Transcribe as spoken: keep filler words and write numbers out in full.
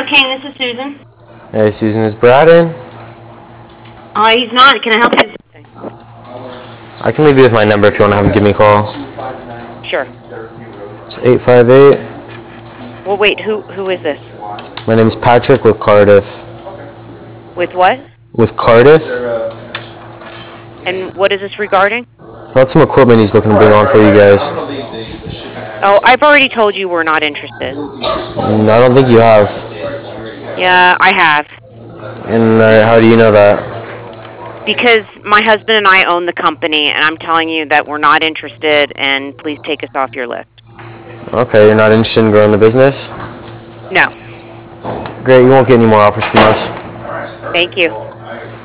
Auto King, this is Susan. Hey, Susan, is Brad in? Uh, he's not. Can I help you? I can leave you with my number if you want to have him give me a call. Sure. It's eight five eight. Well, wait, who who is this? My name's Patrick with Cardiff. With what? With Cardiff? And what is this regarding? About some equipment he's looking to bring on for you guys. Oh, I've already told you we're not interested. Mm, I don't think you have. Yeah, I have. And uh, how do you know that? Because my husband and I own the company, and I'm telling you that we're not interested, and please take us off your list. Okay, you're not interested in growing the business? No. Great, you won't get any more offers from us. Thank you.